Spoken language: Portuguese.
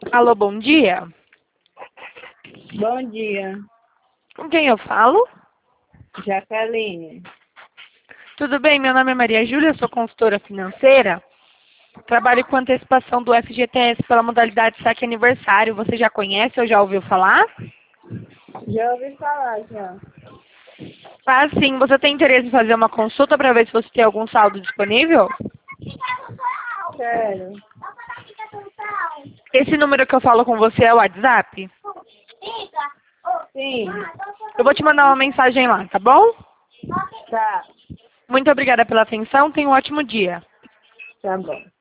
Alô, bom dia. Bom dia, Com quem eu falo? Jaqueline. Tudo bem? Meu nome é Maria Júlia, sou consultora financeira. Trabalho com antecipação do FGTS pela modalidade saque aniversário. Você já conhece ou já ouviu falar? Já ouvi falar, já. Ah, sim. Você tem interesse em fazer uma consulta para ver se você tem algum saldo disponível? Sério? Esse número que eu falo com você é o WhatsApp? Sim. Eu vou te mandar uma mensagem lá, tá bom? Tá, Muito obrigada pela atenção. Tenha um ótimo dia. tá bom.